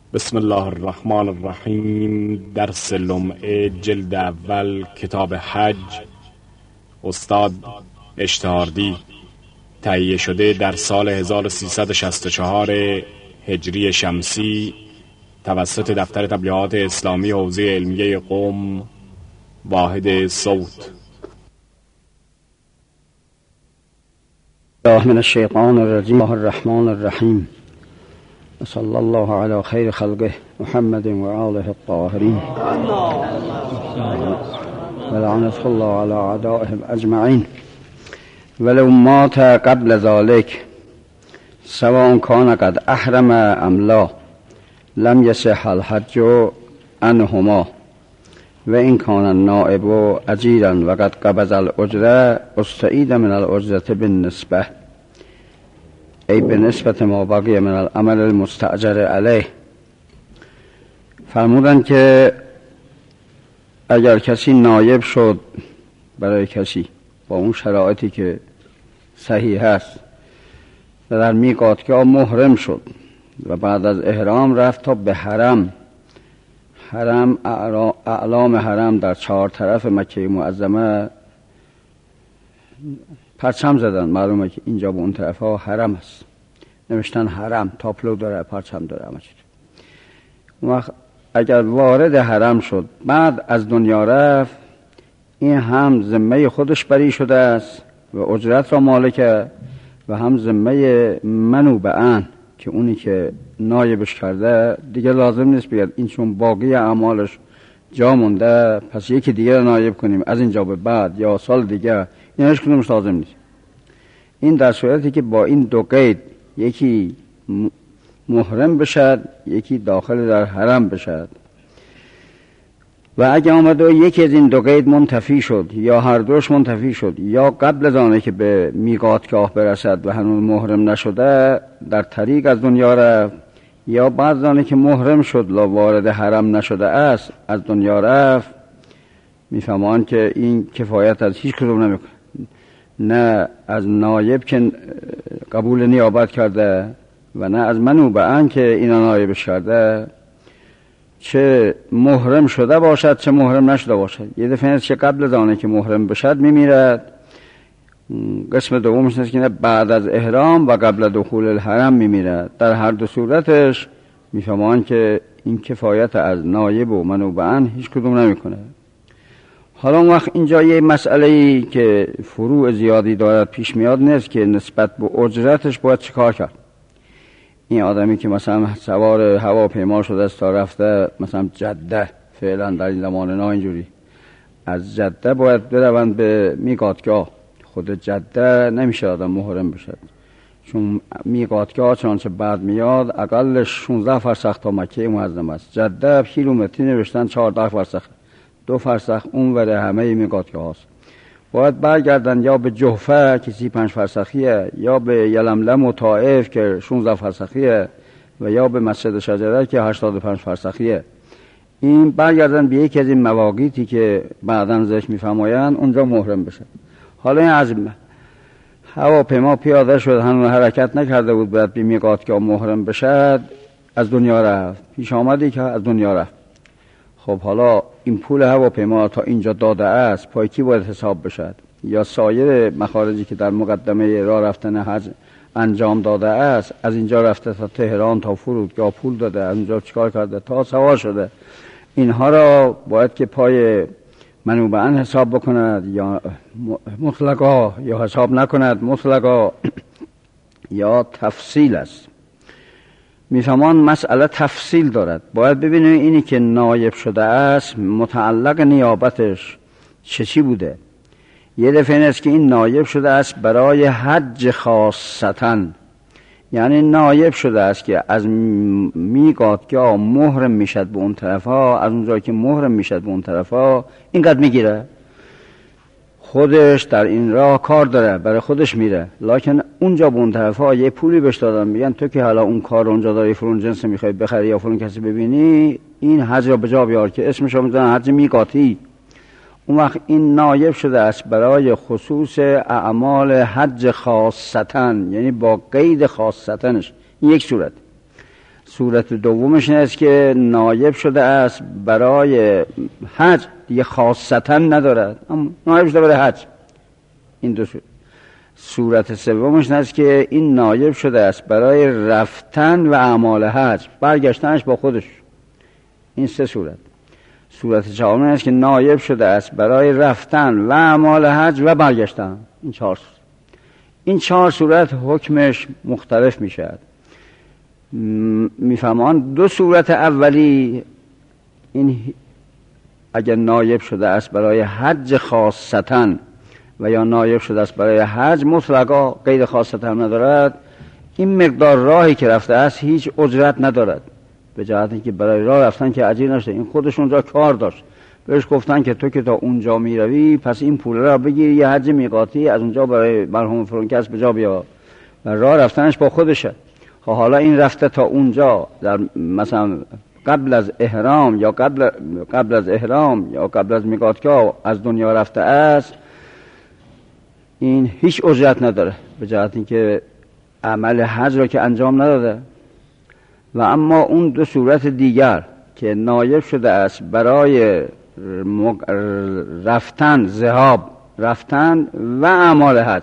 بسم الله الرحمن الرحیم. درس لمعه جلد اول کتاب حج، استاد اشتهاردی، تهیه شده در سال 1364 هجری شمسی توسط دفتر تبلیغات اسلامی حوزه علمیه قم، واحد صوت. الله من الشیطان الرجیم. الله الرحمن الرحیم. صلی الله علی خیر خلقه محمد و آله الطاهرین و لعنة الله علی اعدائهم اجمعین. ولو مات قبل ذلك سواء كان قد احرم ام لا لم يصح الحج عنهما و این کان النائب اجیرا و قد قبض الاجره استعید من الاجره بالنسبه ای به نسبت ما بقی من العمل المستأجر علیه. فرمودن که اگر کسی نایب شد برای کسی با اون شرایطی که صحیح هست و در میقاتگاه محرم شد و بعد از احرام رفت تا به حرم اعلام حرم در 4 طرف مکه معظمه پرچم زدن، معلومه که اینجا به اون طرف ها حرم است، نوشتن حرم، تاپلو داره، پرچم داره، همه چیز. اون وقت اگر وارد حرم شد بعد از دنیا رفت، این هم ذمه خودش بری شده است و اجرت را مالکه و هم ذمه منوبعن که اونی که نایبش کرده دیگه لازم نیست بیاد، این چون باقی اعمالش جا مونده پس یکی دیگه نایب کنیم از اینجا به بعد یا سال دیگه، این هیچ کدومش لازم نیست. این در صورتی که با این دو قید یکی محرم بشد یکی داخل در حرم بشد و اگه آمد و یکی از این دو قید منتفی شد یا هر دوش منتفی شد یا قبل از آنه که به میقاتگاه برسد و هنوز محرم نشده در طریق از دنیا رفت یا بعد از آنه که محرم شد لا وارد حرم نشده است از دنیا رفت، میفهمان که این کفایت از هیچ کدوم نمیکنه، نه از نایب که قبول نیابت کرده و نه از منوبعن که اینا نایبش کرده، چه محرم شده باشد چه محرم نشده باشد. یه دفعه است که قبل از آنه که محرم بشد میمیرد، قسم دومش است که بعد از احرام و قبل دخول الحرم میمیرد. در هر دو صورتش میفهمان که این کفایت از نایب و منوبعن هیچ کدوم نمیکنه. حالا اون وقت اینجا یه مسئله‌ای که فروع زیادی دارد پیش میاد نیست که نسبت به اجرتش باید چه کار کرد. این آدمی که مثلا سوار هواپیما شده است تا رفته مثلا جده، فعلا در این زمان نه اینجوری، از جده باید بروند به میقاتگاه، خود جده نمیشه آدم محرم بشد چون میقاتگاه چنانچه بعد میاد اقلش 16 فرسخ تا مکه معظم است. جده کیلومتری نوشتن 14 فرسخ، 2 فرسخ اون وره همه میقاتگاه هست. باید برگردن یا به جحفه که 35 فرسخیه یا به یلملم و طائف که 16 فرسخیه و یا به مسجد شجره که 85 فرسخیه. این برگردن به یکی از این مواقیتی که بعداً ذکر می‌فرمایند اونجا محرم بشه. حالا این از هواپیما پیاده شد، هنوز حرکت نکرده بود، باید به میقاتگاه محرم بشد، از دنیا رفت، پیش آمدی که از دنیا رفت. خب حالا این پول هواپیما تا اینجا داده است پای کی باید حساب بشد؟ یا سایر مخارجی که در مقدمه راه رفتن حج انجام داده است، از اینجا رفته تا تهران تا فرودگاه پول داده، از اینجا چیکار کرده تا سوار شده، اینها را باید که پای منوبعن حساب بکند یا مطلقا، یا حساب نکند مطلقا، یا تفصیل است. میفهمان مسئله تفصیل دارد. باید ببینیم اینی که نایب شده است متعلق نیابتش چی بوده. یه دفعه این است که این نایب شده است برای حج خاصتاً، یعنی نایب شده است که از میقاتگاه محرم میشد به اون طرفا، از اونجا که محرم میشد به اون طرفا اینقدر میگیره، خودش در این راه کار داره، برای خودش میره، لکن اونجا به اون طرفا یه پولی بهش دادن، میگن تو که حالا اون کار اونجا داری، فلان جنس میخوای بخری یا فلان کسی ببینی، این حج را به جا بیار که اسمش رو میذارن حج میقاتی. اون وقت این نایب شده است برای خصوص اعمال حج خاصتن، یعنی با قید خاصتنش. این یک صورت. صورت دومش این است که نایب شده است برای حج، دیگه خاصتا ندارد، اما نایب شده برای حج. این دو صورت سومش این است که این نایب شده است برای رفتن و اعمال حج، برگشتنش با خودش. این سه صورت. صورت چهارم است که نایب شده است برای رفتن و اعمال حج و برگشتن. این چهار صورت حکمش مختلف می شود. میفهمان دو صورت اولی، این اگر نایب شده است برای حج خاصتا و یا نایب شده است برای حج مطلقا غیر خاصتا ندارد، این مقدار راهی که رفته است هیچ اجرت ندارد، به جهت اینکه برای راه رفتن که اجیر نشده. این خودش اونجا کار داشت، بهش گفتن که تو که تا اونجا میروی پس این پول را بگیر یه حج میقاتی از اونجا برای مرحوم فرونکس به جا بیار و راه رفتنش با خودشه. حالا این رفته تا اونجا در مثلا قبل از احرام یا قبل از احرام یا قبل از میقاتگاه از دنیا رفته است، این هیچ اجرت نداره، به جهت اینکه عمل حج را که انجام نداده. و اما اون دو صورت دیگر که نایب شده است برای رفتن، ذهاب، رفتن و اعمال حج،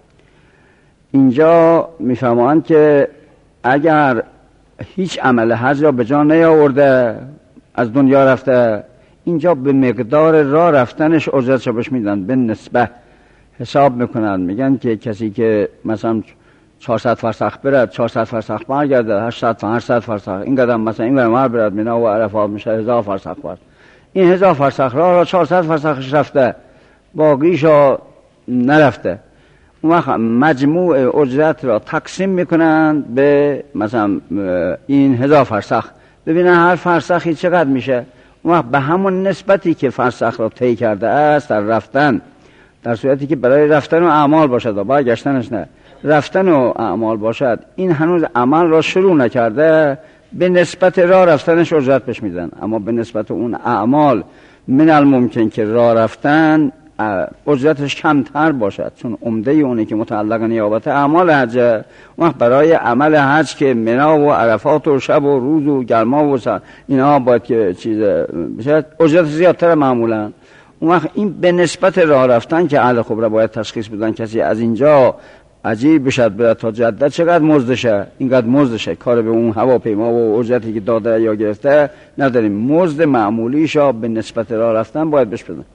اینجا میفهمند که اگر هیچ عمل حج را به جا نیاورده از دنیا رفته، اینجا به مقدار راه رفتنش اجرتش بهش میدن، به نسبت حساب میکنن. میگن که کسی که مثلا 400 فرسخ برد، 400 فرسخ برگرده، 800 فرسخ، این قدم مثلا این ورمار برد مینا و عرفات میشه 1000 فرسخ برد. این 1000 فرسخ را 400 فرسخش رفته، باقیش را نرفته. اون وقت مجموع اجرت را تقسیم میکنن به مثلا این 1000 فرسخ، ببینن هر فرسخی چقدر میشه. اون وقت به همون نسبتی که فرسخ را طی کرده است در رفتن، در صورتی که برای رفتن و اعمال باشد و برگشتنش نه، رفتن و اعمال باشد، این هنوز عمل را شروع نکرده، به نسبت راه رفتنش اجرت بهش میدن. اما به نسبت اون اعمال من الممکن که راه رفتن اجرتش کمتر باشد، چون عمده اونی که متعلق نیابت اعمال حج، اون برای عمل حج که منا و عرفات و شب و روز و گرما و اینا باید که چیز بشه، اجرت زیادتر معمولا. اون وقت این به نسبت راه رفتن که اهل خبره باید تشخیص بدن کسی از اینجا عجیب بشد برد تا جده چقدر مزدشه، اینقدر مزدشه، کار به اون هواپیما و اجرتی که داده یا گرفته نداریم. مزد معمولیشا به نسبت راه رفتن باید بهش بدن.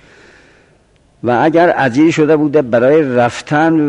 و اگر اجیر شده بوده برای رفتن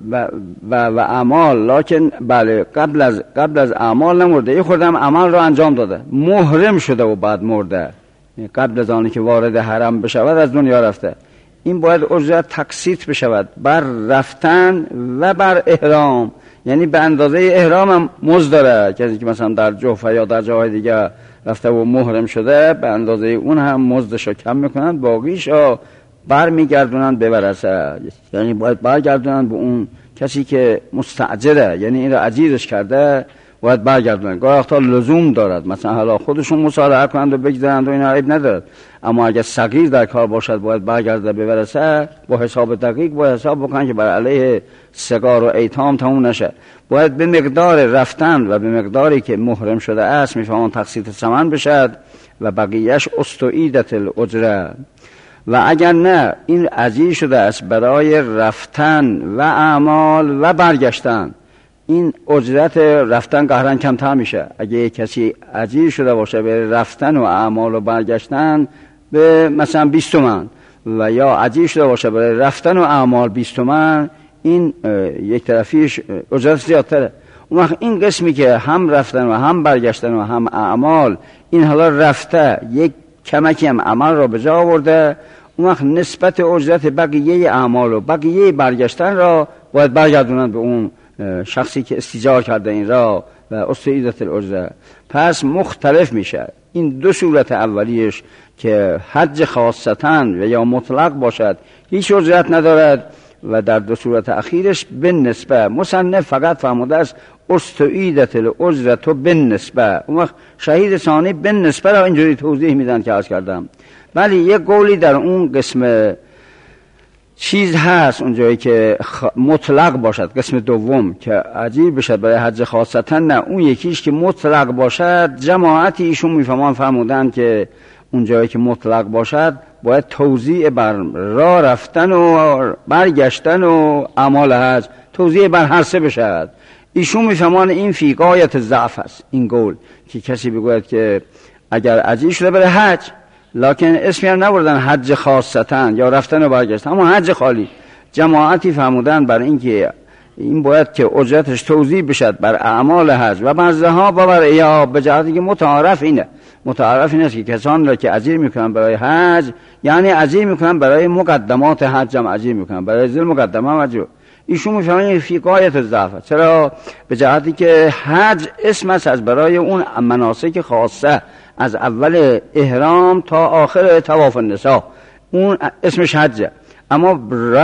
و اعمال، لکن بله قبل از اعمال نمرده، یه خوردم عمل را انجام داده، محرم شده و بعد مرده، قبل از آنی که وارد حرم بشود از دنیا رفته، این باید اجرت تقسیط بشود بر رفتن و بر احرام. یعنی به اندازه احرام هم مزد داره. کسی که مثلا در جوفه یا در جاهای دیگه رفته و محرم شده، به اندازه اون هم مزدشو کم میکنن، باقیشو برمیگردونن به ورثه. یعنی باید برگردونن به اون کسی که مستأجره، یعنی این را اجیرش کرده، باید برگردونن. گاه وقتا لزوم دارد مثلا حالا خودشون مصالحه کنند و بگذارند و این عیب ندارد، اما اگر صغیر در کار باشد باید برگرده به ورثه، با حساب دقیق با حساب بکنن که بر علیه صغار و ایتام تموم نشه. باید به مقدار رفتن و به مقداری که محرم شده است میفهمون تقسیط ثمن بشد و بقیهش استعیدت الاجره. و اگر نه این اجیر شده است برای رفتن و اعمال و برگشتن، این اجرت رفتن قهرن کمتر میشه. اگه کسی اجیر شده باشه به رفتن و اعمال و برگشتن به مثلا 20 تومن و یا اجیر شده باشه برای رفتن و اعمال 20 تومن، این یک طرفیش اجرت زیادتره. اون وقت این قسمی که هم رفتن و هم برگشتن و هم اعمال، این حالا رفته یک کمکی هم عمل را به جا آورده، اون وقت نسبت اجرت بقیه اعمال و بقیه برگشتن را باید برگردونن به اون شخصی که استیجار کرده این را و استعیدت الاجره. پس مختلف میشه. این دو صورت اولیش که حج خاصتاً و یا مطلق باشد هیچ اجرت ندارد، و در دو صورت اخیرش بالنسبه. مصنف فقط فرموده است استعیدت الاجره بالنسبه. اون وقت شهید ثانی بالنسبه را اینجوری توضیح میدن که عرض کردم. ولی یک قولی در اون قسم چیز هست اونجایی که مطلق باشد، قسم دوم که عجیب بشد برای حج خاصتا، نه اون یکیش که مطلق باشد. جماعتی ایشون فرمودن که اونجایی که مطلق باشد باید توزیع بر راه رفتن و برگشتن و اعمال حج توزیع بر هر سه بشد. ایشون میفهمان این فی غایت ضعف است، این قول که کسی بگوید که اگر عجیب شده برای حج لکن اسمی هم نبردن حج خاصتا یا رفتن و برگشتن، اما حج خالی. جماعتی فرمودن بر این که این باید که اجرتش توزیع بشد بر اعمال حج و بر ذهاب و بر ایاب، به جهتی که متعارف اینه که کسان را که اجیر میکنن برای حج یعنی اجیر میکنن برای مقدمات حج هم اجیر میکنن، برای ذل مقدمه هم اجیر. ایشون میفهمن فی غایت ضعف. چرا؟ به جهتی که حج اسم است از برای اون مناسک خاصه، از اول احرام تا آخر طواف النساء اون اسمش حجه. اما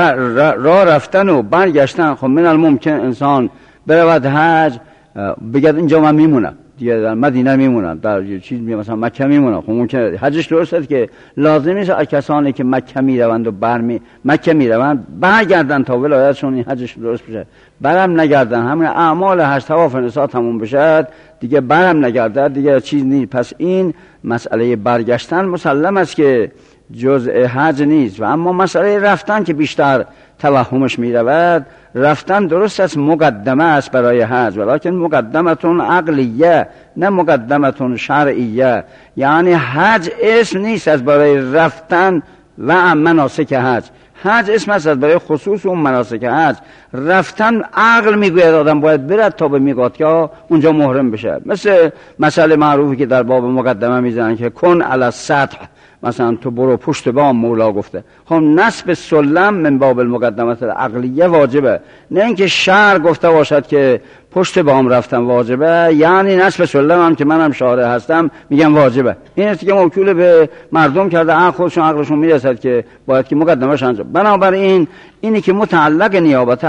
راه رفتن و برگشتن، خب من الممکن انسان برود حج بگه اینجا من میمونم دیگه، در مدینه میمونم، در چیز مثلا مکه میمونم، خب ممکنه حجش درسته که لازم نیست کسانی که مکه میروند و مکه میروند برگردن تا ولایتشون این حجش درست بشه. برم نگردن همین اعمال حج طواف النساء تموم بشه دیگه برم نگرده دیگه چیز نیست. پس این مسئله برگشتن مسلم است که جزء حج نیست. و اما مسئله رفتن که بیشتر توهمش میرود، رفتن درست است مقدمه است برای حج، ولیکن مقدمتون عقلیه نه مقدمتون شرعیه. یعنی حج اسم نیست از برای رفتن و مناسک حج، حج اسم است از برای خصوص اون مناسک حج. رفتن عقل میگوید آدم باید برد تا به میقات یا اونجا محرم بشه. مثل مسئله معروفی که در باب مقدمه میزنن که کن علی السطح، مثلا تو برو پشت بام، مولا گفته. خب نصب سلم من باب المقدمات العقلیه واجبه، نه اینکه شرع گفته باشد که پشت بام رفتن واجبه، یعنی نصب سلم هم که منم شارع هستم میگم واجبه. این است که موکول به مردم کرده، خودشون عقلشون میرسد که باید که مقدمه‌اش انجام. بنابراین اینی که متعلق نیابت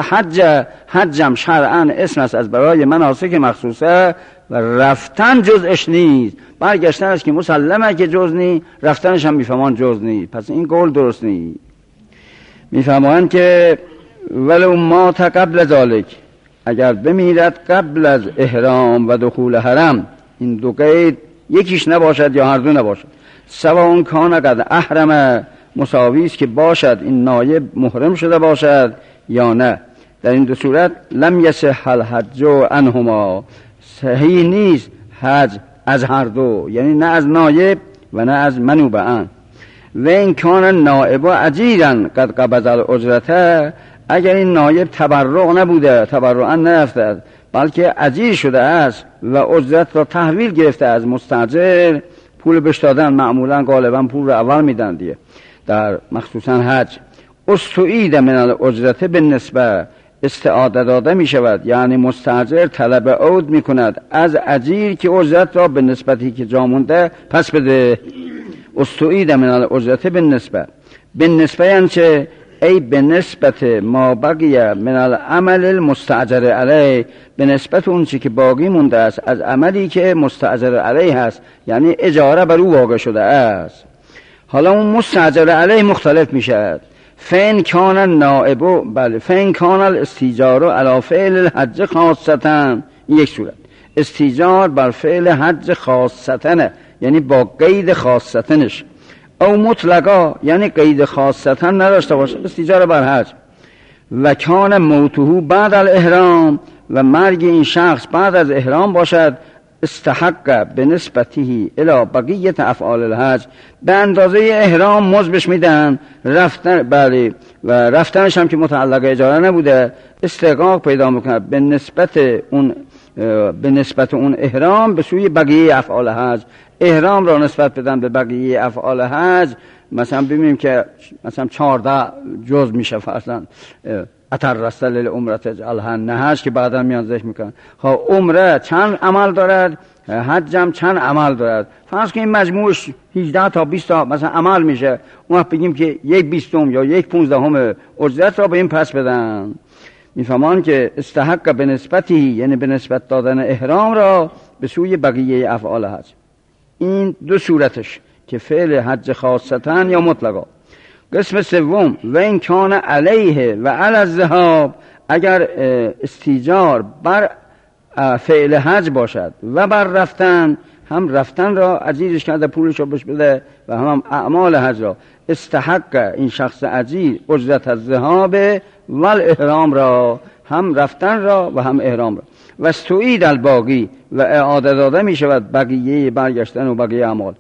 حجم شرعاً اسم است از برای مناسک مخصوصه و رفتن جزءش نیست. برگشتن است که مسلمه که جز نیست، رفتنش هم میفهمان جز نیست. پس این قول درست نیست. میفهمان که ولو مات قبل ذالک، اگر بمیرد قبل از احرام و دخول حرم، این دو قید یکیش نباشد یا هر دو نباشد، سواء کان قد احرم، مساوی است که باشد این نایب محرم شده باشد یا نه. در این دو صورت لم یصح الحج عنهما، صحیح نیست حج از هر دو، یعنی نه از نایب و نه از منوبعان. و این کان نائب اجیرا قد قبض الاجرته، اگر این نایب تبرع نبوده، تبرعا نرفته، بلکه اجیر شده است و اجرت را تحویل گرفته از مستاجر، پول بهش دادن، معمولا غالبا پول رو اول میدن دیگه در مخصوصا حج. استعید من الاجرته بالنسبه، استعاده داده می شود، یعنی مستاجر طلب عود می کند از اجیر که اجرت را به نسبتی که جا مونده پس بده. استعید من الاجرته بالنسبه یعنی چه؟ ای به نسبت ما بقیه من العمل المستاجر علیه، به نسبت اون چی که باقی مونده است از عملی که مستاجر علیه هست، یعنی اجاره بر او واقع شده است. حالا اون مستاجر علیه مختلف میشه. فین کان النائب، بله، فین کان الاستیجار علی فعل الحج خاصتا، یک صورت استیجار بر فعل حج خاصتا، یعنی با قید خاصتنش، او مطلقا یعنی قید خاصتا نداشته باشه، استیجار بر حج. و کان موته بعد الاحرام، و مرگ این شخص بعد از احرام باشد، استحق به نسبتی الی بقیت افعال الحج، به اندازه احرام مزبش میدن، رفتن بله، و رفتنش هم که متعلق اجاره نبوده استحقاق پیدا میکنه به نسبت اون احرام به سوی بقیه افعال حج. احرام را نسبت بدن به بقیه افعال حج. مثلا ببینیم که مثلا 14 جز میشه، فرضاً اتر رسل العمرت اجعلها نهج که بعدا میان ذکر میکنن. خب عمره چند عمل دارد، حج هم چند عمل دارد. فرض کنیم مجموعش 18 تا 20 تا مثلا عمل میشه، اون وقت بگیم که 1/20 یا 1/15 اجرت را به این پس بدن. میفهمان که استحق به نسبتی، یعنی به نسبت دادن احرام را به سوی بقیه افعال حج. این دو صورتش که فعل حج خاصتن یا مطلقا. قسم سوم و این کان علیه و علی الذهاب، اگر استیجار بر فعل حج باشد و بر رفتن، هم رفتن را اجیرش کرده پولش رو بهش بده و هم اعمال حج را، استحق این شخص اجیر اجرت الذهاب و الاحرام را، هم رفتن را و هم احرام را. و استعید الباقی و اعاده داده می شود بقیه برگشتن و بقیه اعمال.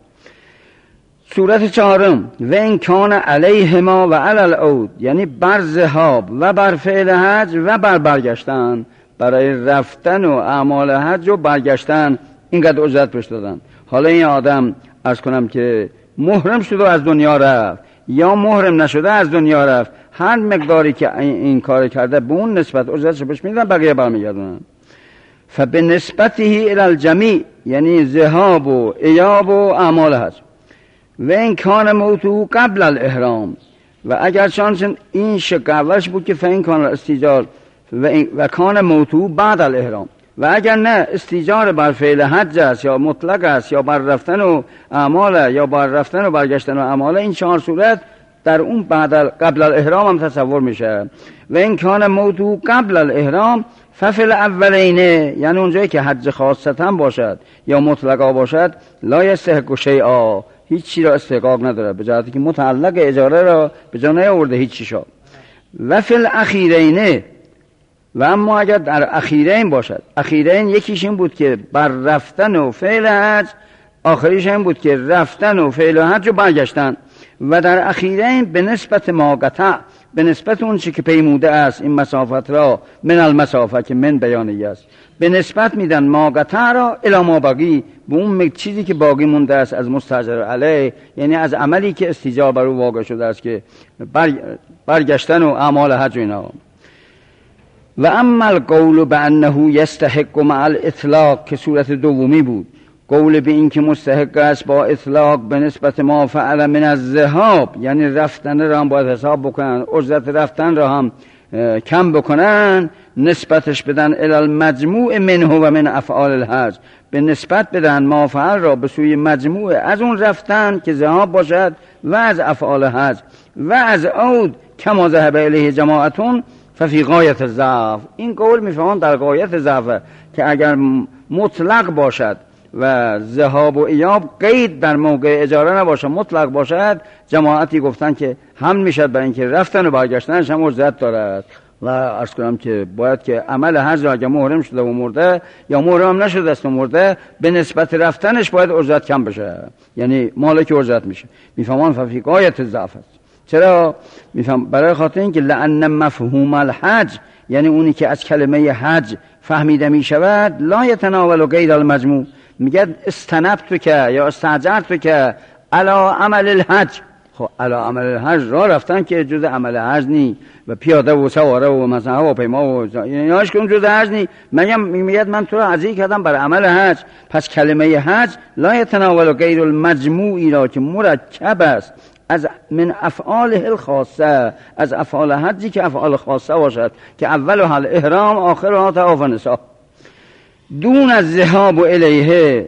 صورت چهارم و این کان علیهما و علی العود، یعنی بر ذهاب و بر فعل حج و بر برگشتن، برای رفتن و اعمال حج و برگشتن اینقدر اجرت پشت دادن. حالا این آدم عرض کنم که محرم شده و از دنیا رفت یا محرم نشده از دنیا رفت، هر مقداری که این کار کرده به اون نسبت اجرتش بهش میدن، بقیه برمیگردن. فبنسبته الی الجمیع، یعنی ذهاب و ایاب و اعمال حج. و این کان موتو قبل الاحرام، و اگر چون این شق اولش بود که فین کان استیجار و کان موتو بعد الاحرام، و اگر نه استیجار بر فعل حج است یا مطلق است یا بر رفتن و اعمال یا بر رفتن و برگشتن و اعمال، این چهار صورت در اون بعد قبل الاحرام هم تصور میشه. و این کان موتو قبل الاحرام ففل اولینه، یعنی اونجایی که حج خاصتا باشد یا مطلقا باشد، لا یستحق شیئا، هیچ چی را استحقاق نداره، به جهتی که متعلق اجاره را به جا نیاورده هیچ چی شد. و فل اخیرینه، و اما اگر در اخیرین باشد، اخیرین یکیش این بود که بر رفتن و فعل حج، آخریش این بود که رفتن و فعل حج و برگشتن. و در اخیرین به نسبت ما قطع، به نسبت اون چی که پیموده است این مسافت را، من المسافه که من بیانیه است، به نسبت میدن ما قطع را الی ما باقی، به اون چیزی که باقی مونده است از مستاجر علیه، یعنی از عملی که استیجار بر او واقع شده است که برگشتن و اعمال حج و اینا. و اما القول بانه یستحق مع الاطلاق، که صورت دومی بود، قول به این که مستحق است با اطلاق به نسبت ما فعل من الذهاب، یعنی رفتن را هم باید حساب بکنن، اجرت رفتن را هم کم بکنن، نسبتش بدن الی المجموع منه و من افعال الحج، به نسبت بدن ما فعل را به سوی مجموع از اون رفتن که ذهاب باشد و از افعال حج و از عود کما ذهب الیه جماعتون ففی غایت الضعف. این قول میفهمن در غایت ضعف، که اگر مطلق باشد و ذهاب و ایاب قید در موقع اجاره نباشه، مطلق باشد، جماعتی گفتن که هم میشد برای اینکه رفتن و برگشتنش هم اجرت دارد. و عرض کنم که باید که عمل حج را اگر محرم شده و مرده یا محرم نشده است و مرده، به نسبت رفتنش باید اجرت کم بشه، یعنی مالک اجرت میشه. میفهمان ففی غایت الضعف است. چرا میفهم؟ برای خاطر اینکه لأن مفهوم الحج، یعنی اونی که از کلمه حج فهمیده میشود، لا یتناول غیر المجموع، میگه استنبت که یا استاجرت که علا عمل الحج. خب علا عمل الحج را رفتن که جز عمل حج نی، و پیاده و سواره و مثلا هواپیما و ایناش که جز حج نی. میگه من تو را عزیز کردم بر عمل حج، پس کلمه حج لا یتناول غیر المجموعی را که مرکب است از من افعال الخاصه، از افعال حجی که افعال خاصه باشد، که اولها الاحرام آخرها طواف النساء، دون از ذهاب الیه،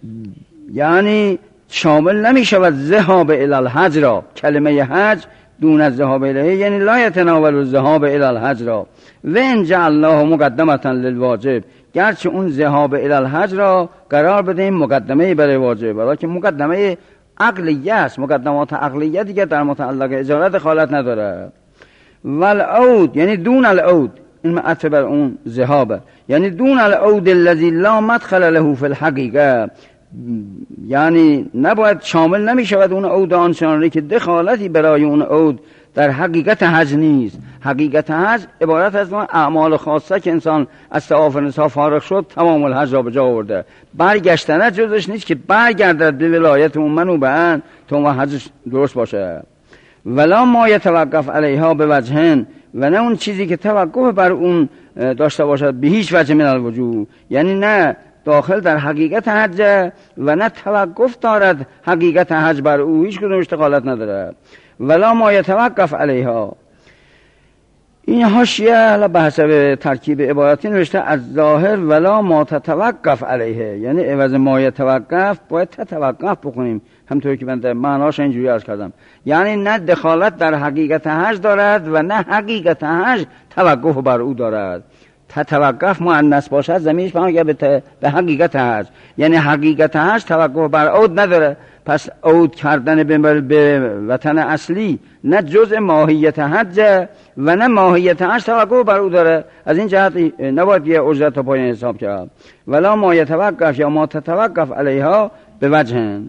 یعنی شامل نمی شود ذهاب الی الحج را. کلمه حج دون از ذهاب الیه یعنی لا یتناول الذهاب الی الحج را. و ان جعلناه مقدمه للواجب، گرچه اون ذهاب الی الحج را قرار بدیم مقدمه برای واجب، ولی مقدمه عقلیه است. مقدمات عقلیه دیگه در متعلق اجاره دخالت نداره. والعود یعنی دون العود، این معطف بر اون ذهاب، یعنی دون العود الذی لا مدخل له فی الحقیقه، یعنی نباید شامل نمی شود اون عود آنچنانی که دخالتی برای اون عود در حقیقت حج نیست. حقیقت حج عبارت از اعمال خاصه که انسان از طواف النساء فارغ شد تمام الحج را به جا آورده، برگشتن جزش نیست که برگردد به ولایت اون منوبه‌ان تا حجش درست باشه. ولا ما یتوقف علیها به وجهن، و نه اون چیزی که توقف بر اون داشته باشد به هیچ وجه من الوجوه، یعنی نه داخل در حقیقت حج و نه توقف دارد حقیقت حج بر او، هیچ کدومش دخالت نداره. ولا ما یتوقف علیها، این حاشیه به حسب ترکیب عبارتی نوشته از ظاهر ولا ما تتوقف علیه، یعنی عوض ما یتوقف باید تتوقف بکنیم، همطور که من معناش اینجوری عرض کردم، یعنی نه دخالت در حقیقت حج دارد و نه حقیقت حج توقف بر او دارد. تتوقف مؤنث باشد ضمیرش برمیگرده به حقیقت حج، یعنی حقیقت حج توقف بر عود نداره. پس عود کردن به وطن اصلی نه جزء ماهیت حج و نه ماهیت حج توقف بر او داره. از این جهت نباید یه اجرت تا پایین حساب کرد. ولا ما یتوقف یا ما تتوقف علیها به وجه.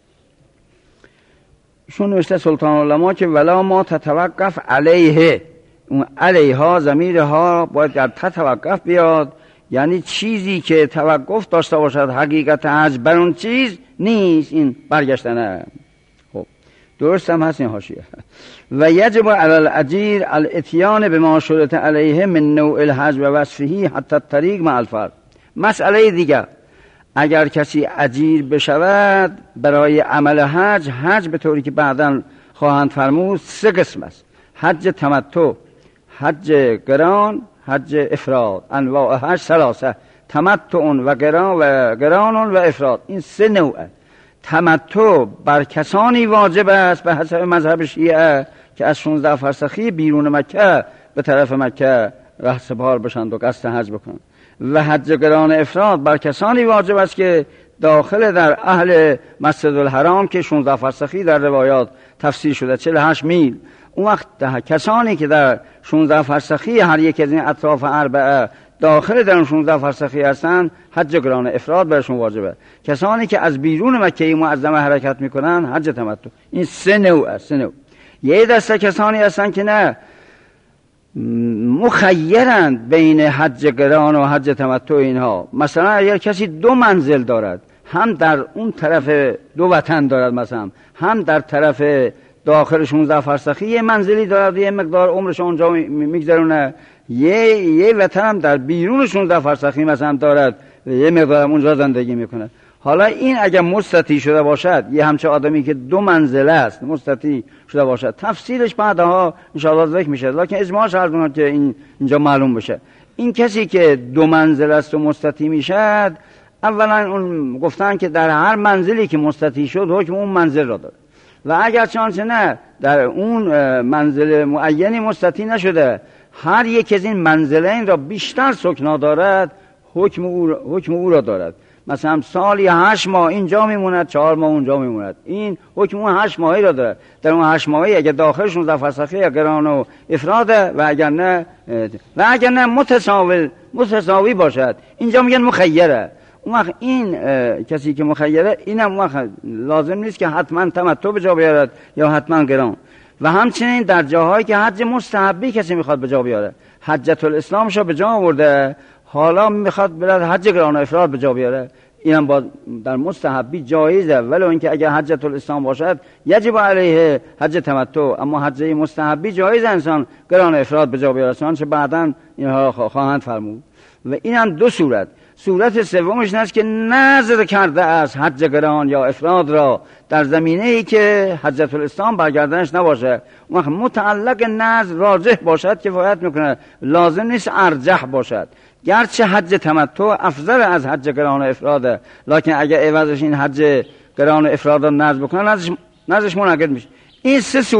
شون نوشته سلطان العلماء که ولا ما تتوقف علیه، اون علیها ضمیرها باید در تتوقف بیاد، یعنی چیزی که توقف داشته باشد حقیقت حج بر اون چیز نیست، این برگشتنه. خب درست هم هست این حاشیه. و یجب علی الاجیر الاتیان بما شرط علیه من نوع الحج و وصفه حتی الطریق مع الفرق. مسئله دیگر، اگر کسی اجیر بشود برای عمل حج به طوری که بعداً خواهند فرمود 3 قسم است: حج تمتع، حج قران، حج افراد. انواع حج 3: تمتع و قران و افراد. این 3 نوعه. تمتع بر کسانی واجب است به حسب مذهب شیعه که از 16 فرسخی بیرون مکه به طرف مکه رهسپار بشند و قصد حج بکنند. و حج قران افراد بر کسانی واجب است که داخل در اهل مسجد الحرام که 16 فرسخی در روایات تفسیر شده 48 میل، اون وقت کسانی که در 16 فرسخی هر یک از این اطراف اربعه داخل در 16 فرسخی هستند حج قران افراد برشون واجبه. کسانی که از بیرون مکه معظمه حرکت میکنن حج تمتع. این 3 نوع است. 3 نوع. یه دسته کسانی هستن که نه مخیرند بین حج قران و حج تمتع اینها. مثلا اگر کسی 2 منزل دارد، هم در اون طرف 2 وطن دارد، مثلا هم در طرف داخل 16 فرسخی یه منزلی دارد، یه مقدار عمرش اونجا میگذرونه، یه وطن هم در بیرون 16 فرسخی مثلا دارد، یه مقدار اونجا زندگی میکنه. حالا این اگر مستطیع شده باشد، یه همچه آدمی که 2 منزله است مستطیع شده باشد، تفصیلش بعدها انشاءالله ذکر میشه، لکن اجماعش عرض میکنم که اینجا معلوم بشه. این کسی که 2 منزله است و مستطیع میشد، اولا اون گفتن که در هر منزلی که مستطیع شد حکم اون منزل را داره، و اگر چانچه نه در اون منزل معینی مستطیع نشده، هر یک از این منزلین را بیشتر سکنا دارد، حکم او را دارد. مثلا سالی 8 ماه اینجا میموند، 4 ماه اونجا میموند، این حکم اون 8 ماهی را دارد. در اون 8 ماهی اگر داخل 16 فرسخی یا قران و افراده و اگر نه متساوی باشد، اینجا میگن مخیره. اون وقت این کسی که مخیره، اینم وقت لازم نیست که حتما تمتع به جا بیارد یا حتما قران. و همچنین در جاهایی که حج مستحبی کسی میخواد به جا بیاره، حجت الاسلامش رو به جا آورده، حالا میخواد برد حج قران و افراد به جا بیاره، اینم با در مستحبی جایزه، ولو اینکه اگر حجت الاسلام باشد یجب علیه حج تمتع، اما حج مستحبی جایز انسان قران و افراد به جا بیاره، چون بعداً اینها خواهند فرمود. و اینم 2 صورت. صورت سومش است که نظر کرده است حج قران یا افراد را در زمینه‌ای که حجت الاسلام برگردنش نباشه، اون وقت متعلق نظر راجح باشد کفایت میکنه، لازم نیست ارجح باشد. گرچه حج تمتع افضل از حج قران و افراده، لکن اگر عوضش این حج قران و افراد را نظر بکنه نظرش منعقد میشه. این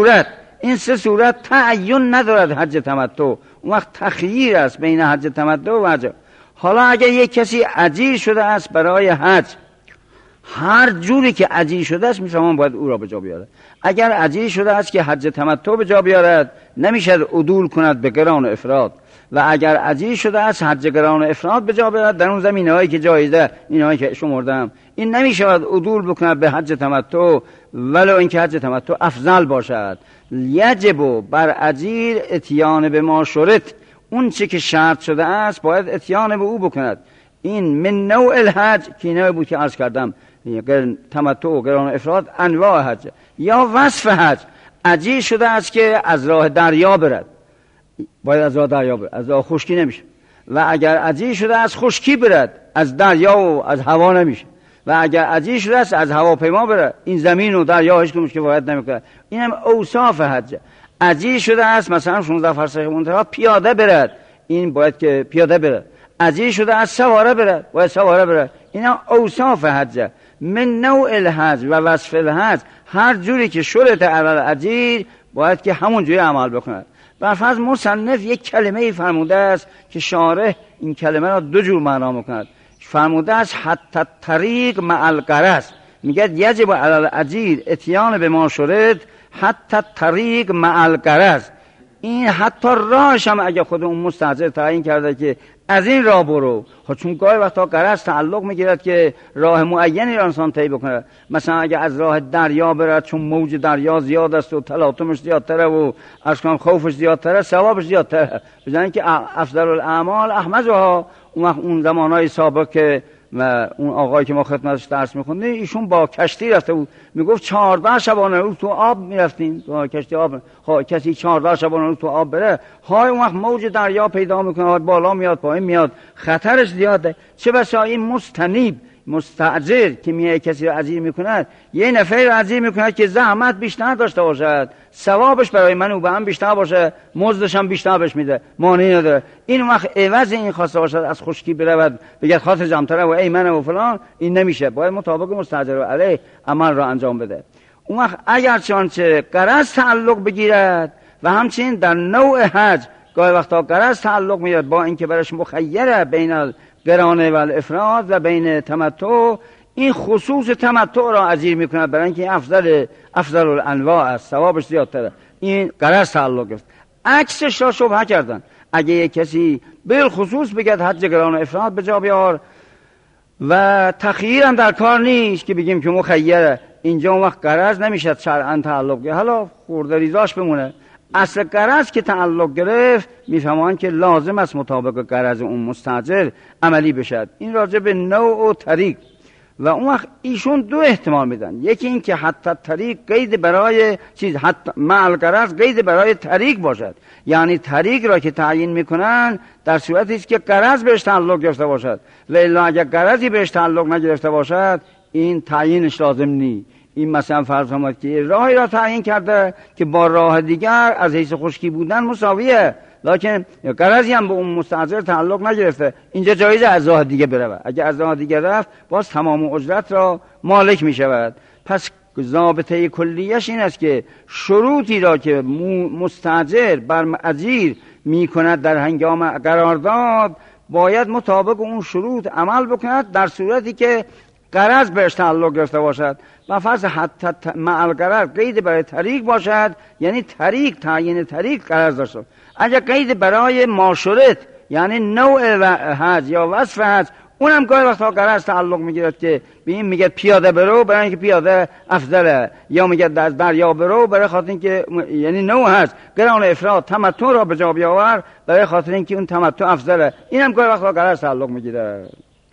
3 صورت تعین ندارد حج تمتع، اون وقت تخییر است بین حج تمتع و حج. حالا اگر یک کسی اجیر شده است برای حج، هر جوری که اجیر شده است میفهمم باید او را به جا بیاره. اگر اجیر شده است که حج تمتع به جا بیارد، نمیشه عدول کند به قران و افراد. و اگر اجیر شده است حج قران و افراد به جا بیارد در اون زمینه‌هایی که جایزه، اینهایی که شمردم، این نمیشود عدول بکند به حج تمتع، ولو اینکه حج تمتع افضل باشد. یجب بر اجیر اتیان به ما شرط، اون چی که شرط شده است باید اتیان به او بکند. این من نوع الحج که نوع بود که عرض کردم، تمتع و قران و افراد انواع حج. یا وصف حج، اجیر شده است که از راه دریا برد، باید از راه دریا برد، از راه خشکی نمیشه. و اگر اجیر شده است خشکی برد، از دریا و از هوا نمیشه. و اگر اجیر شده است از هواپیما برد، این زمین و دریا هیچ کدومش کفایت نمیکنه. اینم اوصاف حج. عجیل شده است مثلا 16 فرسخ منتها پیاده برد، این باید که پیاده برد. عجیل شده است سواره برد، باید سواره برد. اینا اوصاف حجه. من نوع الحج و وصف الحج، هر جوری که شرط علل عجیل باید که همون جوری عمل بکند. برفرض مصنف یک کلمه فرموده است که شارح این کلمه را دو جور معنا میکند. فرموده است حتی طریق مع الغرض، میگه یجب علی العجیل اتیان به ما شرط حتی طریق مع الغرض. این حتی راهش هم اگه خود اون مستاجر تعیین کرده که از این راه برو، چون گاهی وقتا غرض تعلق میگیرد که راه معینی را انسان طی بکنه. مثلا اگه از راه دریا برد چون موج دریا زیاد است و تلاطمش زیادتره و اشکام خوفش زیادتره، ثوابش زیادتره. بزنین که افضل الاعمال احمدها. اون زمانهای سابق که و اون آقایی که ما خدمتش درس میخوندیم ایشون با کشتی رفته بود، میگفت 14 شبانه روز تو آب میرفتیم، تو کشتی آب. کسی 14 شبانه روز تو آب بره، های اون وقت موج دریا پیدا میکنه، بالا میاد پایین میاد، خطرش زیاده. چه بسا این مستنیب مستاجر که میای کسی رو اجیر میکند، یه نفر رو اجیر میکند که زحمت بیشتر داشته باشد، ثوابش برای من و به هم بیشتر باشه، مزدش هم بیشتر بهش میده، مانعی نداره. این وقت عوض این خواسته باشد از خشکی برود بگه خاطر جمتره و ای منه و فلان، این نمیشه. باید مطابق مستاجر و علیه عمل را انجام بده. اون وقت اگر چنانچه غرض تعلق بگیرد و همچنین در نوع حج گاهی وقتا غرض تعلق میگیرد با اینکه برش مخیره بین قرانه و الافراد و بین تمتع، این خصوص تمتع را اجیر میکند برای اینکه افضل الانواع است، ثوابش زیادتره. این غرض تعلق گرفت. عکسش را شبهه کردن. اگه یک کسی بالخصوص بگد حج قرانه افراد به جا بیار و تخییر هم در کار نیست که بگیم که مخیره، اینجا اون وقت غرض نمیشه شرعاً تعلق گرفت، حالا خورده ریزاش بمونه. اصل غرض که تعلق گرفت میفهمان که لازم است مطابق غرض اون مستاجر عملی بشد. این راجع به نوع و طریق. و اون وقت ایشون دو احتمال میدن، یکی این که حتی طریق قید برای چیز، حتی مع الغرض قید برای طریق باشد، یعنی طریق را که تعیین میکنن در صورتی است که غرض بهش تعلق گرفته باشد، و الا اگر غرضی بهش تعلق نگرفته باشد این تعیینش لازم نیست. این مثلا فرض کنید که راهی را تعیین کرده که با راه دیگر از حیث خشکی بودن مساویه، لکن غرضی هم به اون مستاجر تعلق نگرفته، اینجا جایزه از راه دیگه بره. اگه از راه دیگه رفت باز تمام اجرت را مالک می شود. پس ضابطه کلیش این است که شروطی را که مستاجر بر اجیر می کند در هنگام قرارداد باید مطابق اون شروط عمل بکند، در صورتی که غرض بهش تعلق گرفته باشد. و فرض حتی مع الغرض قید برای طریق باشد، یعنی طریق تعیین طریق غرض داشته. اگر قید برای ماشرت یعنی نوع حج یا وصف حج، اونم گاهی وقتا غرض تعلق میگیرد که به این میگه پیاده برو برای اینکه پیاده افضله، یا میگه از دریا برو برای خاطر اینکه یعنی نوع حج قران افراد تمتع را به جا بیاور برای خاطر اینکه اون تمتع افضله، اینم گاهی وقتا غرض تعلق میگیره.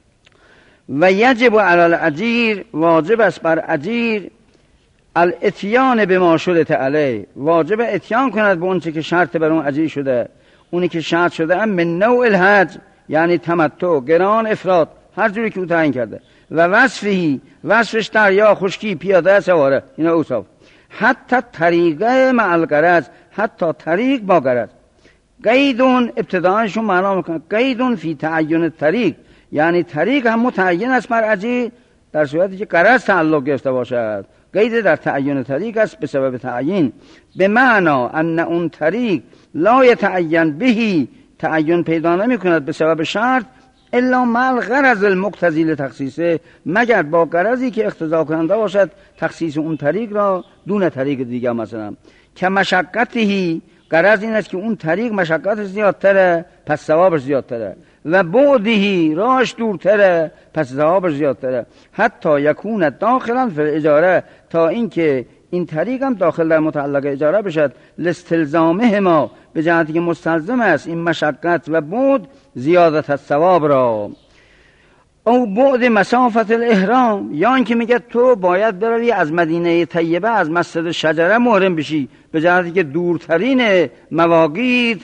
و یجب علی الاجیر، واجب است بر اجیر الاتیان به ما شرط علیه، واجب اتیان کند به اون چه که شرط بر اون اجیر شده. اونی که شرط شده هم من نوع الحج یعنی تمتع، قران، افراد، هر جوری که او تعیین کرده، و وصفی، وصفش دریا، خشکی، پیاده، سواره، اینا اوصاف. حتی طریقه مع الغرض، حتی طریق با غرض. قیدون ابتداءشون معنا میکنه قیدون فی تعین طریق، یعنی طریق هم متعین است بر اجیر در صورتی که غرض تعلق گرفته باشد. قید در تعین طریق است به سبب تعیین، به معنا ان اون طریق لا یتعین بهی، تعین پیدا نمی کند به سبب شرط، الا مع الغرض المقتضی لتخصیصه، مگر با غرضی که اقتضا کننده باشد تخصیص اون طریق را دون طریق دیگه. مثلا که مشقته، غرض این است که اون طریق مشقتش زیادتره پس ثوابش زیادتره، و بعدهی راهش دورتره پس ثوابش زیادتره، حتی یکون داخلا فی الاجاره، تا اینکه این طریق هم داخل در متعلق اجاره بشد، لاستلزامه ما، به جهتی که مستلزم است این مشقت و بعد زیادت از ثواب را. او بعد مسافت الاحرام، یا اینکه میگه تو باید بروی از مدینه طیبه از مسجد شجره محرم بشی، به جهتی که دورترین مواقیت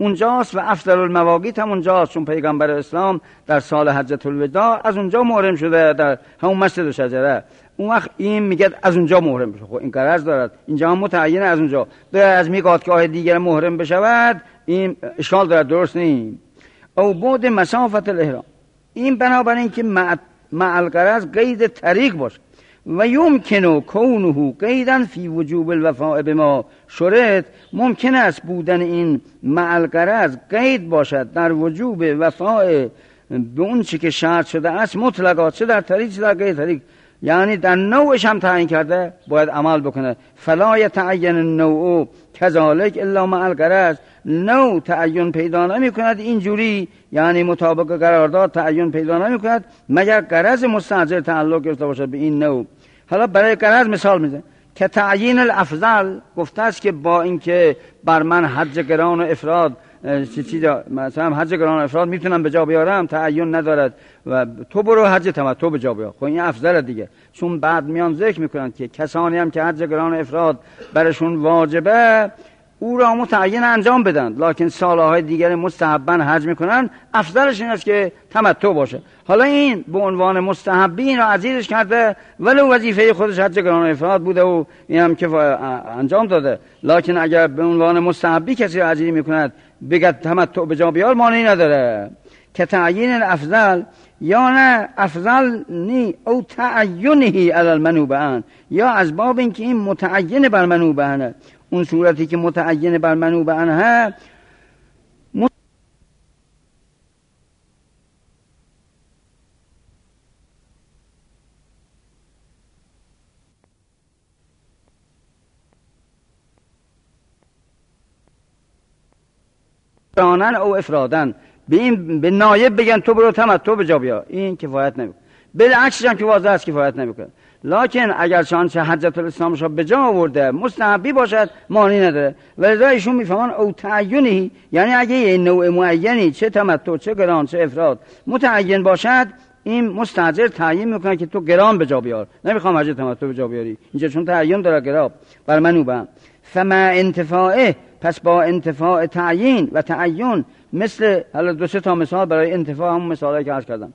اونجاست و افضل المواقیت هم اونجاست، چون پیغمبر اسلام در سال حجة الوداع از اونجا محرم شده در همون مسجد شجره. اون وقت این میگه از اونجا محرم بشه. خب این غرض دارد اینجا هم متعین از اونجا به از میقاتگاه دیگر محرم بشود، این اشکال دارد، درست نیست. او بعد مسافت الاحرام، این بنابراین که مع الغرض قید طریق باشه و یمکنه کونه قیدن فی وجوب الوفاء بما شرط، ممکن است بودن این مع الغرض قید باشد در وجوب وفاء به اون چی که شرط شده است مطلقا، چه در طریق چه در غیر طریق، یعنی در نوعش هم تعیین کرده باید عمل بکنه. فلا یتعین النوع کذالک الا مع الغرض، نوع تعین پیدا نمی کند اینجوری، یعنی مطابق قرارداد تعین پیدا نمی کند مگر غرض مستأجر تعلق گرفته باشد به این نوع. حالا برای غرض مثال میزنه که تعیین الافضل، گفته است که با اینکه بر من حج قران و افراد مثلا حج قران و افراد میتونم به جا بیارم، تعین ندارد و تو برو حج تمتع به جا بیار. خب این افضل دیگه، چون بعد میان ذکر میکنن که کسانی هم که حج قران و افراد برشون واجبه او را متعین انجام بدن، لکن سالهای دیگر مستحباً حج میکنن، افضلش این است که تمتع باشه. حالا این به عنوان مستحبی این را عزیزش کرده، ولو وظیفه خودش حج قران و افراد بوده و این هم که انجام داده، لکن اگر به عنوان مستحبی کسی را عزیز میکند بگد تمتع به جا بیار، مانعی نداره. که تعیین الافضل یا نه افضل نی او تعینه علی المنوبه، یا از باب اینکه این متعین بر منوبه، اون صورتی که متعین بر منوبه عنها قرانن او افرادن، به این به نایب بگن تو برو تمتع به جا بیار، این کفایت نمیکنه. بالعکسش هم که واضح است کفایت نمیکنه. لکن اگر چانچه حجت الاسلامش را به جا آورده مستحبی باشد معنی نداره. ولذا ایشون میفهمن او تعینی، یعنی اگه یه نوع معینی چه تمتع چه قران چه افراد متعین باشد، این مستاجر تعیین میکنه که تو قران به جا بیار، نمیخوام حج تمتع به جا بیاری اینجا، چون تعیین داره قراب بر منوبه. فما انتفاعه، پس با انتفاع تعیین و تعین، مثل حالا دو سه تا مثال برای انتفاع، همون مثالی که عرض کردم.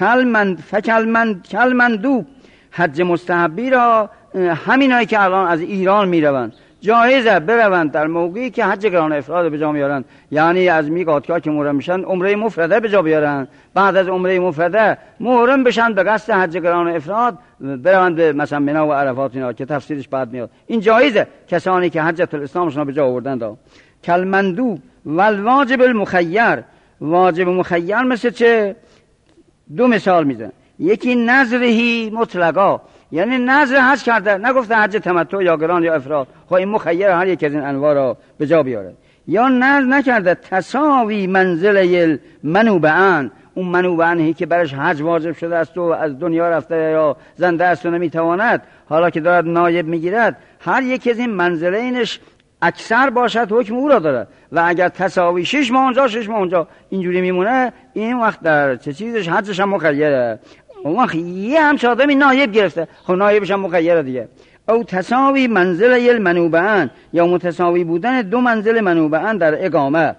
کلمندوب، حج مستحبی را همینایی که الان از ایران میروند جایزه بروند در موقعی که حج قران افراد به جا میارن، یعنی از میقاتگاه که محرم میشن عمره مفرده به جا بیارن، بعد از عمره مفرده محرم بشن به قصد حج قران افراد بروند به مثلا منی و عرفات، اینا که تفسیرش بعد میاد. این جایزه کسانی که حجت الاسلامشون به جا آوردن. کلمندوب والواجب المخیر، واجب مخیر مثل چه؟ دو مثال میزن. یکی نظرهی مطلقا، یعنی نظر حج کرده، نگفته حج تمتع یا قران یا افراد، خب این مخیر هر یک از این انواع را به جا بیاره. یا نظر نکرده تساوی منزل منوبه‌ان، اون منوبه‌انی که برش حج واجب شده است و از دنیا رفته یا زنده است و نمیتواند، حالا که دارد نایب میگیرد، هر یک از این منزلینش اکثر باشد حکم او را داره، و اگر تساوی 6 ماه اونجا 6 ماه اونجا اینجوری میمونه، این وقت در چه چیزش حجش هم مخیره. اون وقت یه همچه آدمی نایب گرفته، خب نایبش هم مخیره دیگه. او تساوی منزل المنوبه‌ان، یا متساوی بودن دو منزل منوبه‌ان در اقامه.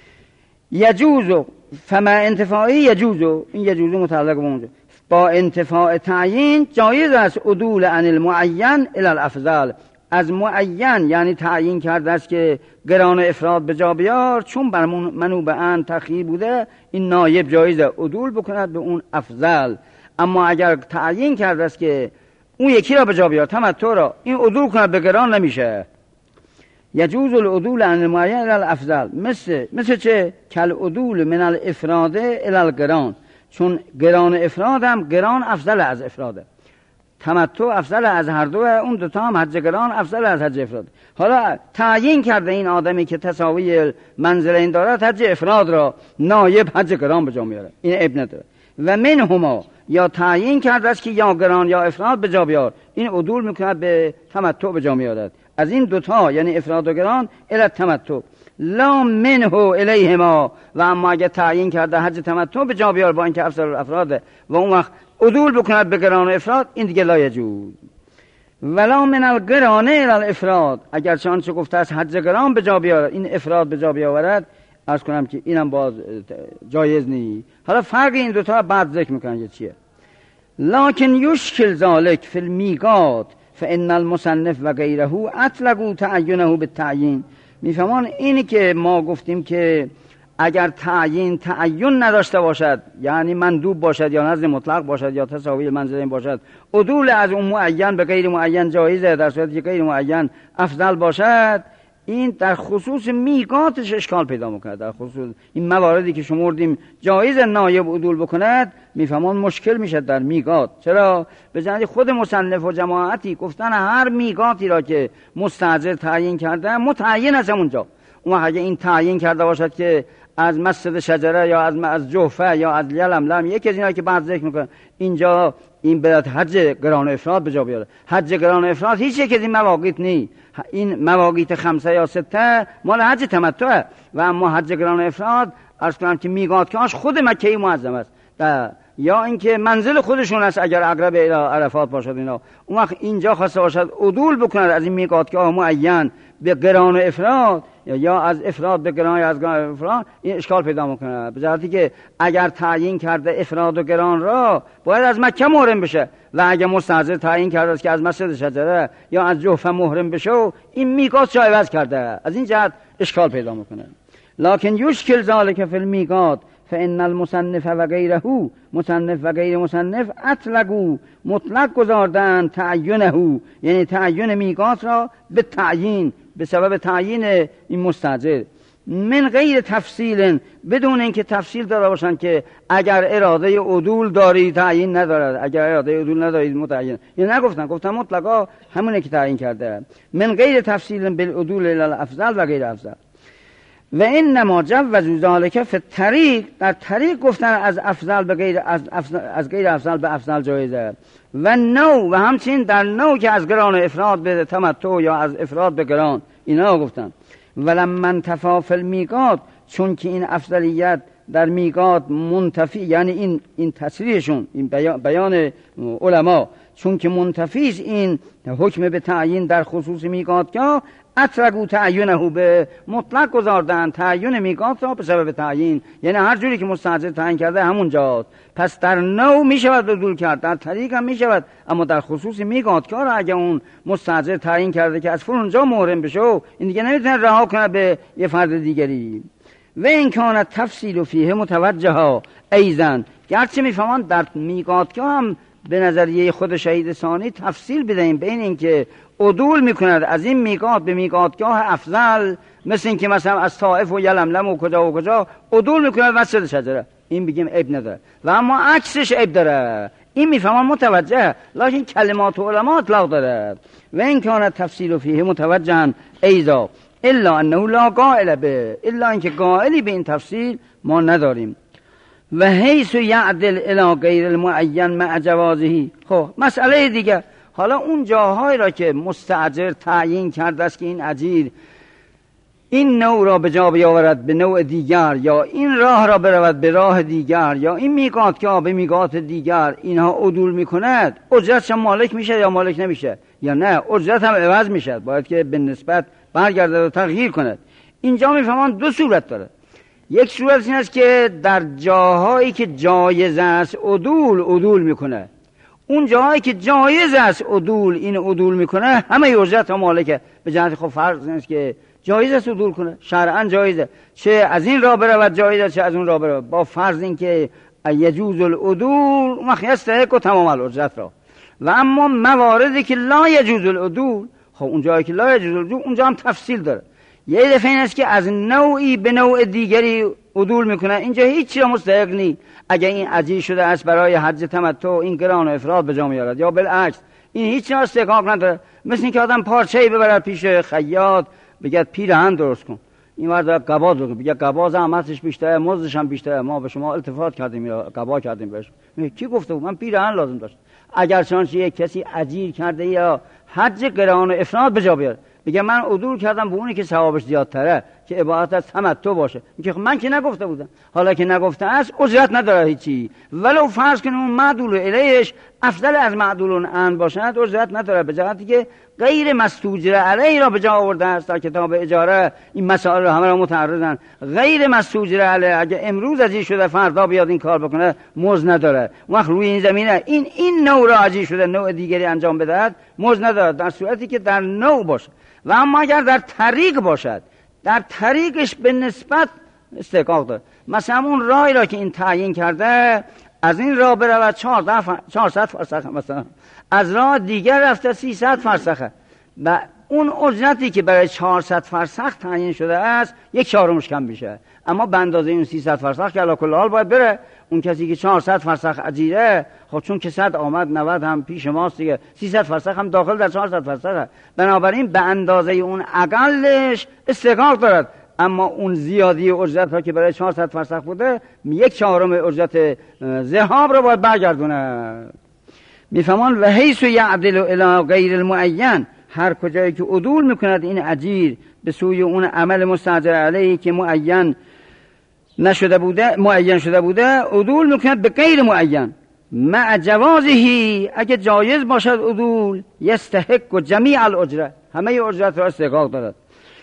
یجوز فما انتفاعی یجوز، این یجوز متعلق به اونجا، با انتفاع تعیین جایز است عدول عن المعین الی الافضل، از معین یعنی تعیین کرده است که قران افراد به جا بیار، چون بر منوبه‌ان تخییر بوده، این نایب جایزه عدول بکند به اون افضل. اما اگر تعیین کرده است که اون یکی را به جا بیار تمتع را، این عدول کند به قران نمیشه. یجوز العدول عن المعین الی الافضل، مثل چه؟ کل عدول من الافراد الی القران، چون قران افراد هم قران افضل از افراده، تمتع افضل از هر دو، اون دوتا هم حج قران افضل از حج افراد. حالا تعیین کرده این آدمی که تساوی منزلین دارد حج افراد را، نایب حج قران به جا میاره، این عیب نداره. و منهما، یا تعیین کرده است که یا قران یا افراد به جا بیار، این عدول میکند به تمتع به جا میارد، از این دوتا یعنی افراد و قران الی تمتع، لا منه الیهما. و اما اگه تعیین کرده حج تمتع به جا بیار با اینکه افضل الافراد، و اون وقت عدول بکند به قران و افراد، این دیگه لا یجوز. ولا من القران الی الافراد، اگر چنانچه گفته است حج قران به جا بیارد، این افراد به جا بیاورد، عرض کنم که اینم باز جایز نیست. حالا فرق این دوتا بعد ذکر میکنن که چیه. لکن یشکل ذالک فی المیقات فان المصنف و غیره اطلقوا تعینه بالتعیین. میفهمان اینی که ما گفتیم که اگر تعیین نداشته باشد، یعنی مندوب باشد یا نزد مطلق باشد یا تساوی منزلین باشد، عدول از اون معین به غیر معین جایزه، در صورتی که غیر معین افضل باشد، این در خصوص میقاتش اشکال پیدا میکنه. در خصوص این مواردی که شمردیم جایز نایب عدول بکند، میفهمان مشکل میشه در میقات. چرا؟ به جای خود مصنف و جماعتی گفتن هر میقاتی را که مستأجر تعیین کرده متعین است اونجا. اون اگه این تعیین کرده باشد که از مسجد شجره یا از جحفه یا از یلملم، یکی از اینا که بعد ذکر میکنه، اینجا این باید حج گران افراد به جا بیاره. حج گران افراد هیچ یک از این مواقیت نی. این مواقیت 5 یا 6 مال حج تمتعه و اما حج گران افراد عرض کنم که میقاتگاهش خود مکه معظم است یا اینکه منزل خودشون است اگر اقرب الی عرفات باشد اینا. اون وقت اینجا خواسته باشد عدول بکند از این میقاتگاه معین به گران افراد یا از افراد به گران یا از گران افراد، این اشکال پیدا میکنه. به جهتی که اگر تعیین کرده افراد و گران را باید از مکه محرم بشه و اگر مستأجر تعیین کرده است که از مسجد شجره یا از جحفه محرم بشه، این میقات را عوض کرده، از این جهت اشکال پیدا میکنه. لکن یشکل ذالک فی المیقات فان المصنف و غیره، مصنف و غیر مصنف اطلقوا مطلق گذاردن تعینه، یعنی تعین میقات را به تعیین، به سبب تعیین این مستأجر، من غیر تفصیل، بدون اینکه تفصیل داره باشن که اگر اراده عدول داری تعیین ندارد، اگر اراده عدول ندارید متعین. یعنی نگفتن، گفتن مطلقا همونه که تعیین کرده، من غیر تفصیل بالعدول الی الافضل و غیر افضل. و انما جوزوا ذلک فی الطریق، در طریق گفتن از افضل به غیر از غیر افضل به افضل جایزه. و نوع، و همچنین در نوع که از گران افراد به تمتع یا از افراد به گران، اینا گفتن. ولما انتفا فی المیقات، چون که این افضلیت در میقات منتفی، یعنی این تصریحشون، این بیان علما، چون که منتفیش این حکم به تعیین در خصوص میقاتگاه، اطلقوا تعینه، به مطلق گذاردن تعیین میقات را به سبب تعیین، یعنی هر جوری که مستأجر تعیین کرده همون جاست. پس در نوع می شود عدول کرد، در طریق هم می شود، اما در خصوص میقاتگاه را اگه اون مستأجر تعیین کرده که از فلان جا محرم بشه، این دیگه نمیتونه رها کنه به یه فرد دیگری. و این کانت تفصیل فیه متوجه ایزن، گرچه میفهمان در میقاتگاه هم به نظریه خود شهید ثانی تفصیل بدهیم بین این که عدول میکند از این میقات به میقاتگاه افضل، مثل این که مثلا از طائف و یلملم و کجا عدول میکند مسجد شجره، این بگیم عیب نداره، و اما عکسش عیب داره، این میفهمان متوجه، لکن کلمات و علما اطلاق داره. و این کانت تفصیل فیه متوجه ایزا الا انه لا قائل به، الا اینکه قائلی به این تفصیل ما نداریم. و حیث یعدل الی غیر المعین مع جوازه. خب مسئله دیگه، حالا اون جاهایی را که مستأجر تعیین کرده است که این اجیر این نوع را به جا بیاورد به نوع دیگر، یا این راه را برود به راه دیگر، یا این میقاتگاه به میقات دیگر، اینها عدول میکند، اجرتش مالک میشه یا مالک نمیشه، یا نه اجرت هم عوض میشه، باید که به نسبت برگرده و تغییر کند. اینجا میفهمان دو صورت داره. یک صورت این است که در جاهایی که جایز است عدول میکنه، اون جاهایی که جایز است عدول این عدول میکنه، همه اجرت هم مالکه. به جهت خب فرض است که جایز است عدول کنه، شرعاً جایزه، چه از این راه برود جایزه چه از اون راه برود، با فرض این که یجوز العدول مخیسته و تمام الاجرت را. و اما مواردی که لا یجوز العدول، خب اون جایی که لا یجوز العدول اونجا هم تفصیل داره. یه دفعه این است که از نوعی به نوع دیگری عدول میکنه، اینجا هیچی را مستحق نی. اگر این اجیر شده است برای حج تمتع، این گران و افراد به جا میارد، یا بالعکس این هیچ را استحقاق نداره. مثل اینکه آدم پارچه‌ای ببرد پیش خیاط بگه پیراهن درست کن، این مرد قبا درست کن، بگه قبا زحمتش بیشتره مزدش هم بیشتره، ما به شما التفات کردیم یا قبا کردیم بهش. کی گفته بود من پیراهن لازم داشت؟ اگر چنانچه یک کسی اجیر کرده یا حج گران و افراد به جا بیاره، بگه من عدول کردم به اونی که ثوابش زیادتره، که عبارت از تمتع باشه. میگه من که نگفته بودم، حالا که نگفته است اجرت نداره هیچی. ولو فرض کنیم اون معدول الیهش افضل از معدول ان باشد اجرت نداره، به جهتی که غیر مستوجر علیه را به جا آورده است. در کتاب اجاره این مسائل رو همه را متعرضن. غیر مستوجر علیه اگه امروز اجیر شده فردا بیاد این کار بکنه مزد نداره. وقت روی این زمینه این نوع را اجیر شده نوع دیگری انجام بدهد مزد نداره، در صورتی که در نوع باشه. و اما اگر در طریق باشد، در طریقش به نسبت استحقاق داره. مثلا اون راهی را که این تعیین کرده از این راه برود 400 فرسخ، مثلا از راه دیگر رفته 300 فرسخه و اون اجرتی که برای 400 فرسخ تعیین شده است 1/4 کم میشه. اما به اندازه اون 300 فرسخ که علی کل حال باید بره. اون کسی که 400 فرسخ اجیره، خب چون که 100 آمد 90 هم پیش ماست دیگه، 300 فرسخ هم داخل در 400 فرسخه. بنابراین به اندازه اون اقلش استحقاق دارد. اما اون زیادی اجرت را که برای 400 فرسخ بوده 1/4 اجرت ذهاب را باید برگردونه. میفهمان و حیث یعدل الی غیر المعین، هر کجایی که عدول میکند این اجیر به سوی اون عمل مستاجر علیه که معین نشده بوده، معین شده بوده، عدول میکند به غیر معین مع جوازهی، اگه جایز باشد عدول یستحق جمیع الاجره، همه اجرت را استحقاق دارد.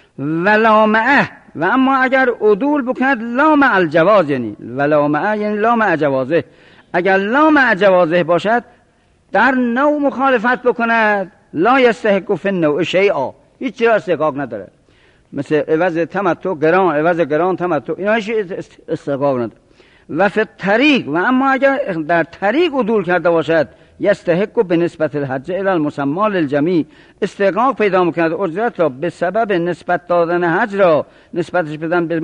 ولا معه، و اما اگر عدول بکند لا مع الجواز، یعنی ولا معه یعنی لا مع جوازه، اگر لا مع جوازه باشد در نوع مخالفت بکند لا یستحق فی النوع شیئا، هیچ را استحقاق نداره. مثل عوض تمتع گران، عوض گران تمتع، اینا هیچ استحقاق نداره. و فی الطریق، و اما اگر در طریق عدول کرده باشد یستحق به نسبت الحج الی المسمی للجمیع، استحقاق پیدا میکند اجرت را به سبب نسبت دادن حج را نسبتش بدن به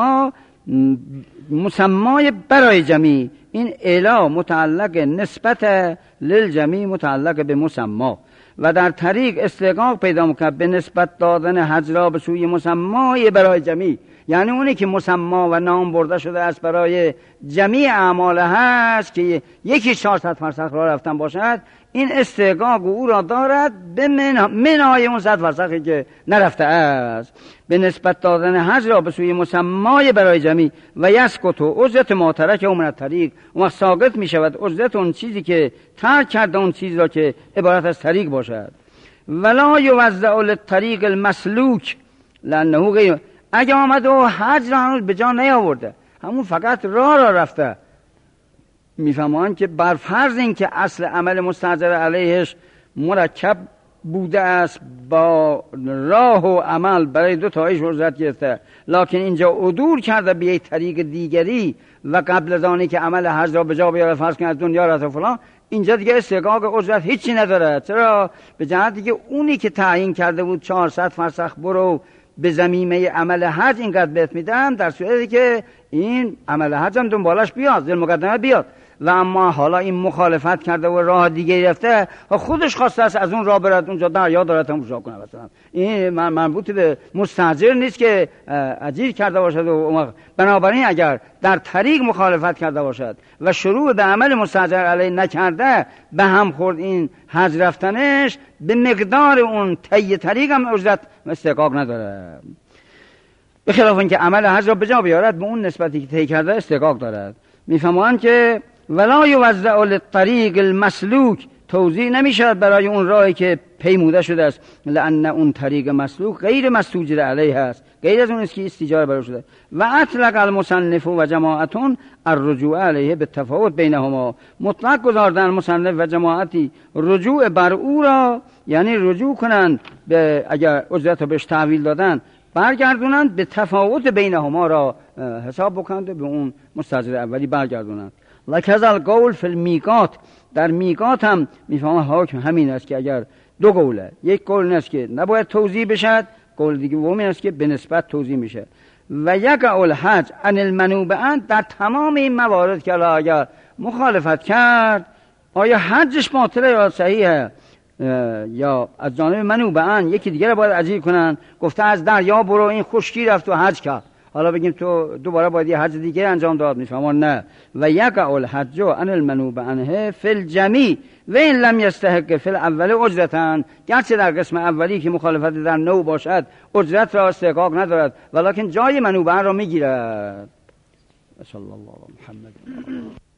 مسمای برای جمیع. این الا متعلق نسبت للجمیع متعلق به مسما، و در طریق استحقاق پیدا میکند به نسبت دادن حج را به سوی مسمای برای جمیع، یعنی اونی که مسما و نام برده شده است برای جمیع اعمال هست که یکی 400 فرسخ را رفتن باشد، این استحقاق او را دارد به منهای اون 100 فرسخی که نرفته است، به نسبت دادن حج را به سوی مسمای برای جمیع. و یسکت اجرت ما ترک من الطریق، اون وقت ساقط می شود اجرت اون چیزی که ترک کرده، اون چیز را که عبارت از طریق باشد. ولا یوزع للطریق المسلوک لانه غیر، اگه آمد و حج را هنوز به جا نیاورده، همون فقط راه را رفته، میفهمان که بر فرض این که اصل عمل مستاجر علیهش مرکب بوده است با راه و عمل برای دو تایش اجرت گرفته، لکن اینجا عدول کرده به یک طریق دیگری و قبل از آنی که عمل حج را به جا بیاره فرض کنه از دنیا رفت و فلان، اینجا دیگه استحقاق اجرت هیچی نداره. چرا؟ به جهتی که اونی که تعیین کرده بود 400 فرسخ برو به زمینه عمل حج اینقدر بهت میدم، در صورتی که این عمل حج هم دنبالش بیاد، ذل مقدمه بیاد، و اما حالا این مخالفت کرده و راه دیگه رفته، خودش خواسته است از اون راه برد اونجا دریا داره تماشا کنه، مثلا این مربوط به مستاجر نیست که اجیر کرده باشد. و بنابراین اگر در طریق مخالفت کرده باشد و شروع به عمل مستاجر علیه نکرده، به هم خورد این حج رفتنش، به مقدار اون طی طریق هم اجرت استحقاق نداره، به خلاف اینکه عمل حج را به جا بیارد به اون نسبتی که طی کرده استحقاق دارد. میفهمند که ولا یوزع للطریق المسلوک، توزیع نمیشد برای اون راهی که پیموده شده است، لان اون طریق مسلوک غیر مستوجر علیه است، غیر از اون است که استیجار برای شده. و اطلق المصنف و جماعتون الرجوع علیه به تفاوت بینهما، مطلق گذاردن مصنف و جماعتی رجوع بر او را، یعنی رجوع کنند به اگر اجرت رو بهش تحویل دادن برگردونند، به تفاوت بینهما را حساب بکنند به اون مستاجر اولی برگردونند. لکذا القول فی المیقات، در میقات هم میفهمه حکم همین است که اگر دو قوله، یک قول این است که نباید توزیع بشد، قول دیگه این است که به نسبت توزیع میشه. و یک قول حج عن المنوب ان، در تمام این موارد که اگر مخالفت کرد آیا حجش باطله یا صحیحه، یا از جانب منوب ان یکی دیگه رو باید اجیر کنن، گفته از دریا برو این خشکی رفت و حج کرد، حالا بگیم تو دوباره باید یه حج دیگه انجام داد، میفهمون نه. و یقع الحج عن المنوب عنه فی الجمیع و این لم یستحق فی الاول اجرتن، گرچه در قسم اولی که مخالفت در نوع باشد اجرت را استحقاق ندارد ولکن جای منوب عنه را میگیرد. صلی الله علی محمد.